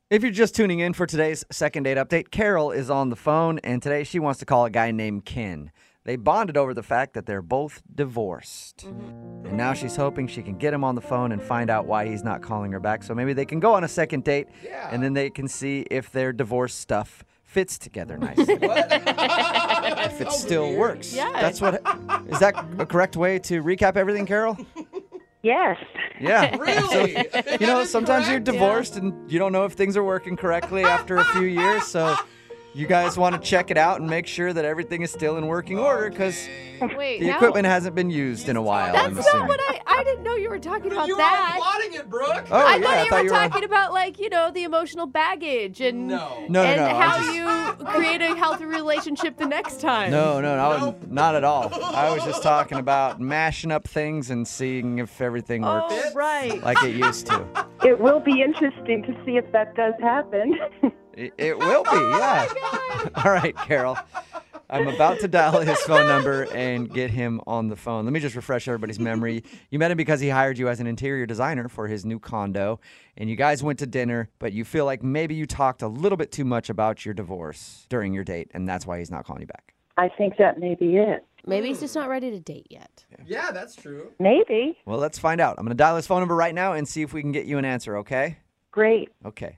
If you're just tuning in for today's second date update, Carol is on the phone, and today she wants to call a guy named Ken. They bonded over the fact that they're both divorced. And now she's hoping she can get him on the phone and find out why he's not calling her back. So maybe they can go on a second date, and then they can see if their divorce stuff fits together nicely. If it still works. Yeah. Is that a correct way to recap everything, Carol? Yes. Yeah. Really? So, sometimes you're divorced and you don't know if things are working correctly after a few years. So you guys want to check it out and make sure that everything is still in working order because Wait, the equipment hasn't been used in a while, I'm That's assuming. not what I didn't know you were talking about You were that. plotting it, Brooke. Oh, I yeah, thought you were were talking about, the emotional baggage and, No. No, and I'm how just- you create a healthy relationship the next time. No, not at all. I was just talking about mashing up things and seeing if everything works Oh, right. like it used to. It will be interesting to see if that does happen. It will be, yeah. All right, Carol. I'm about to dial his phone number and get him on the phone. Let me just refresh everybody's memory. You met him because he hired you as an interior designer for his new condo, and you guys went to dinner, but you feel like maybe you talked a little bit too much about your divorce during your date, and that's why he's not calling you back. I think that may be it. Maybe he's just not ready to date yet. Yeah, that's true. Maybe. Well, let's find out. I'm going to dial his phone number right now and see if we can get you an answer, okay? Great. Okay.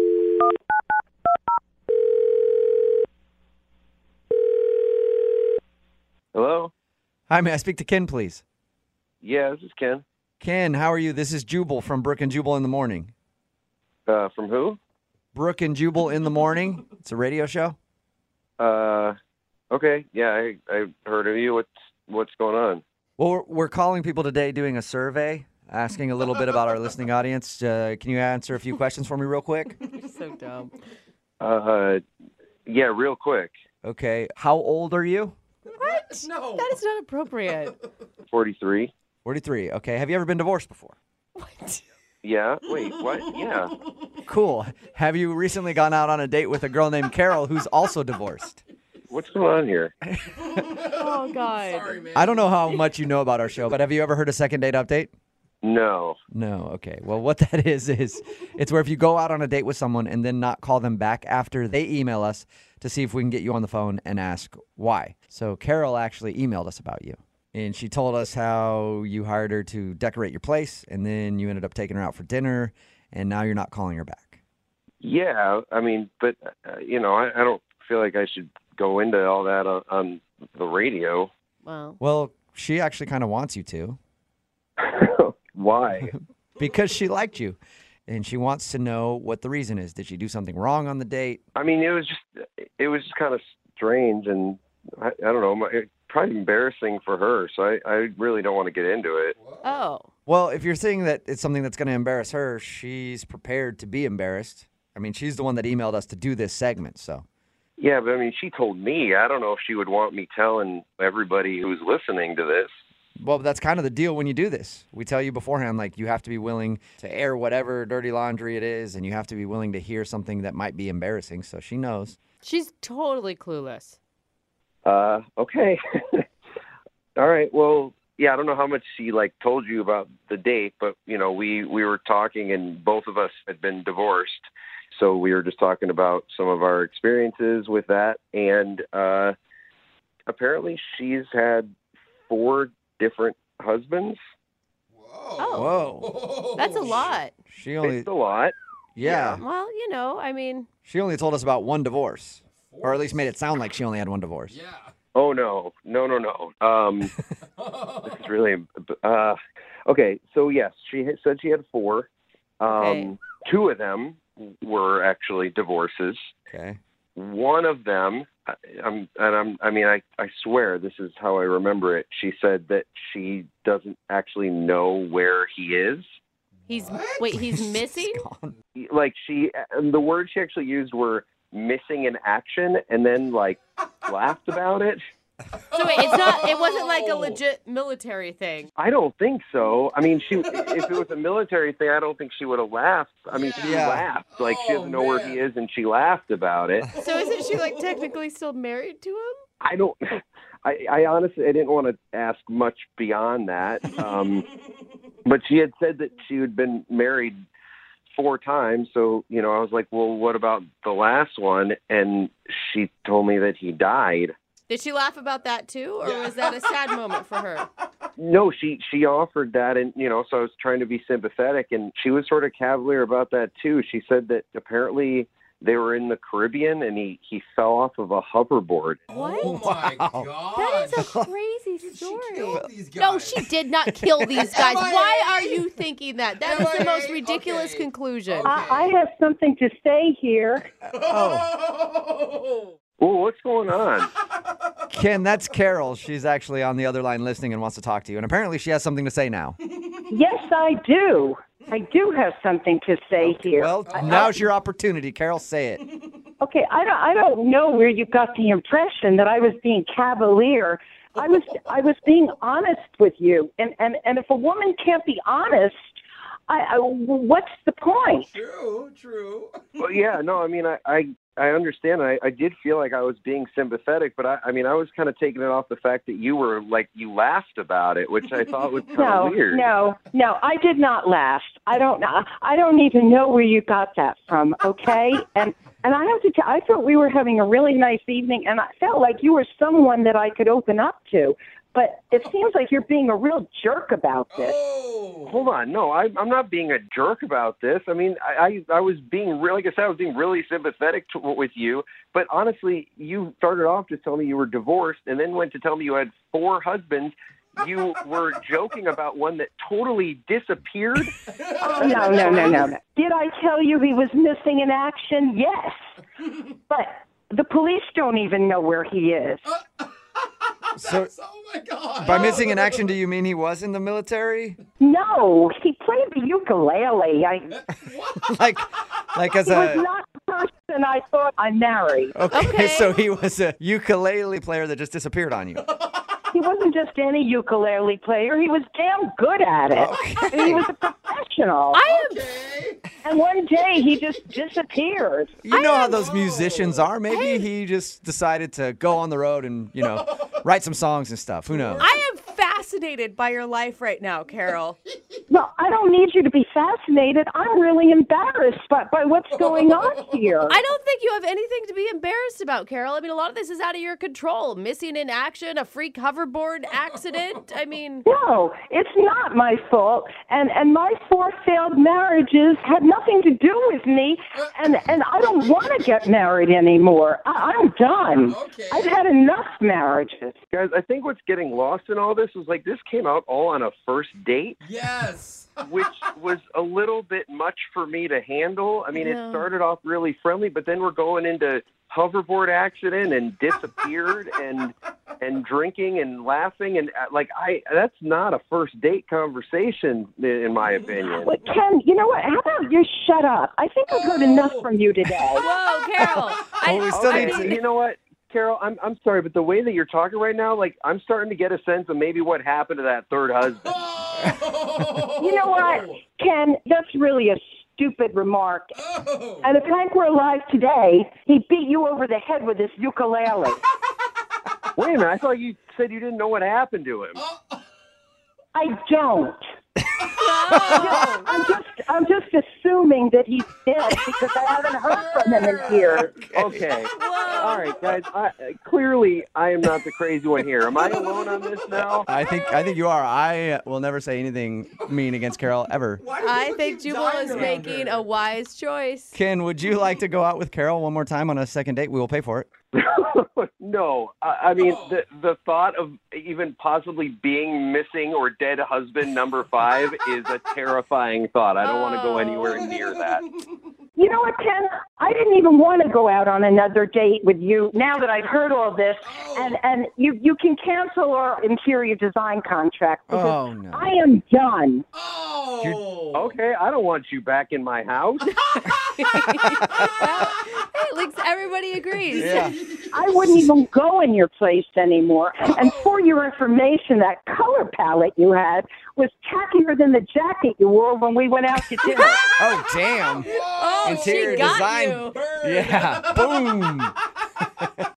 Hello? Hi, may I speak to Ken, please? Yeah, this is Ken. Ken, how are you? This is Jubal from Brook and Jubal in the Morning. From who? Brook and Jubal in the Morning. It's a radio show. Okay. Yeah, I heard of you. What's going on? Well, we're calling people today doing a survey, asking a little bit about our listening audience. Can you answer a few questions for me real quick? You're so dumb. Yeah, real quick. Okay. How old are you? What? No. That is not appropriate. 43. 43. Okay. Have you ever been divorced before? What? Yeah. Wait, what? Yeah. Cool. Have you recently gone out on a date with a girl named Carol who's also divorced? What's going on here? Oh, God. Sorry, man. I don't know how much you know about our show, but have you ever heard a second date update? No. No. Okay. Well, what that is it's where if you go out on a date with someone and then not call them back after they email us to see if we can get you on the phone and ask why. So Carol actually emailed us about you. And she told us how you hired her to decorate your place, and then you ended up taking her out for dinner, and now you're not calling her back. Yeah, I mean, but, I don't feel like I should go into all that on the radio. Well, Well, she actually kind of wants you to Why? because she liked you, and she wants to know what the reason is. Did she do something wrong on the date? I mean, it was just kind of strange, and I don't know, probably embarrassing for her, so I really don't want to get into it. oh. Well, if you're saying that it's something that's going to embarrass her, she's prepared to be embarrassed. I mean, she's the one that emailed us to do this segment, so. Yeah, but I mean, she told me. I don't know if she would want me telling everybody who's listening to this. Well, that's kind of the deal when you do this. We tell you beforehand, like, you have to be willing to air whatever dirty laundry it is, and you have to be willing to hear something that might be embarrassing, so she knows. She's totally clueless. Okay. All right. Well, yeah, I don't know how much she told you about the date, but we were talking, and both of us had been divorced, so we were just talking about some of our experiences with that, and apparently she's had 4 different husbands. Oh. Whoa. That's a lot. She only, It's a lot. yeah, Well, I mean, she only told us about one divorce, or at least made it sound like she only had one divorce. Yeah. Oh no. This is really okay. So yes, she said she had 4. Okay. 2 of them were actually divorces. Okay. One of them, I swear this is how I remember it. She said that she doesn't actually know where he is. he's What? he's missing? Gone. The words she actually used were missing in action, and then laughed about it. So wait, it wasn't like a legit military thing. I don't think so. I mean, if it was a military thing, I don't think she would have laughed. I mean, she Yeah. laughed. She doesn't know where man. he is, and she laughed about it. So isn't she technically still married to him? I don't. I honestly, I didn't want to ask much beyond that. But she had said that she had been married 4 times. So, I was like, well, what about the last one? And she told me that he died. Did she laugh about that too, or was that a sad moment for her? No, she offered that, and so I was trying to be sympathetic, and she was sort of cavalier about that too. She said that apparently they were in the Caribbean, and he fell off of a hoverboard. What? Oh my god. That is a crazy She story. killed these guys. No, she did not kill these guys. MIA. Why are you thinking that? That is the most MIA. ridiculous Okay. conclusion. Okay. I have something to say here. Oh. Oh, what's going on? Ken, that's Carol. She's actually on the other line listening and wants to talk to you. And apparently she has something to say now. Yes, I do. I do have something to say here. Well, now's your opportunity. Carol, say it. Okay, I don't know where you got the impression that I was being cavalier. I was being honest with you, and if a woman can't be honest, what's the point? True. Well, yeah, no, I mean, I understand. I did feel like I was being sympathetic, but I mean, I was kind of taking it off the fact that you laughed about it, which I thought was kind of weird. No, I did not laugh. I don't even know where you got that from. Okay, and I have to tell, I thought we were having a really nice evening, and I felt like you were someone that I could open up to. But it seems like you're being a real jerk about this. Oh. Hold on, no, I'm not being a jerk about this. I mean, I was being really, like I said, I was being really sympathetic with you. But honestly, you started off just telling me you were divorced, and then went to tell me you had 4 husbands. You were joking about one that totally disappeared. Oh, no. Did I tell you he was missing in action? Yes. But the police don't even know where he is. So, Oh my god. by missing in action, do you mean he was in the military? No, he played the ukulele. like as He was a... not the person I thought I married. Okay, so he was a ukulele player that just disappeared on you. He wasn't just any ukulele player. He was damn good at it. He was a professional. Okay. And one day he just disappeared. You know how those musicians are. Maybe he just decided to go on the road and, write some songs and stuff. Who knows? I am fascinated by your life right now, Carol. Well, I don't need you to be fascinated. I'm really embarrassed by what's going on here. I don't think you have anything to be embarrassed about, Carol. I mean, a lot of this is out of your control. Missing in action, a freak hoverboard accident. I mean... No, it's not my fault. And my 4 failed marriages had nothing to do with me. And I don't want to get married anymore. I'm done. Okay. I've had enough marriages. Guys, I think what's getting lost in all this is like this came out all on a first date, Yes. which was a little bit much for me to handle. I mean, Yeah. it started off really friendly, but then we're going into hoverboard accident and disappeared and drinking and laughing and that's not a first date conversation in my opinion. But Ken, you know what? How about you shut up? I think I've heard enough from you today. Whoa, Carol. Well, we still Okay, need to... you know what, Carol, I'm sorry, but the way that you're talking right now, like I'm starting to get a sense of maybe what happened to that 3rd husband. You know what, Ken? That's really a stupid remark. Oh. And if Hank were alive today, he'd beat you over the head with his ukulele. Wait a minute, I thought you said you didn't know what happened to him. I don't. Oh. I'm just assuming that he's dead because I haven't heard from him in years. Okay. Whoa. All right, guys. Clearly, I am not the crazy one here. Am I alone on this now? I think you are. I will never say anything mean against Carol ever. Why do I people think keep Jubal dying is around making her? a wise choice. Ken, would you like to go out with Carol one more time on a second date? We will pay for it. No. I mean, the thought of even possibly being missing or dead husband number 5 is a terrifying thought. I don't want to go anywhere near that. You know what, Ken? I didn't even want to go out on another date with you now that I've heard all this. And you can cancel our interior design contract because Oh, no. I am done. Oh. Okay, I don't want you back in my house. At least everybody agrees. Yeah. I wouldn't even go in your place anymore. And for your information, that color palette you had was tackier than the jacket you wore when we went out to dinner. Oh, damn. Oh, Interior she got design. you. Yeah. Boom.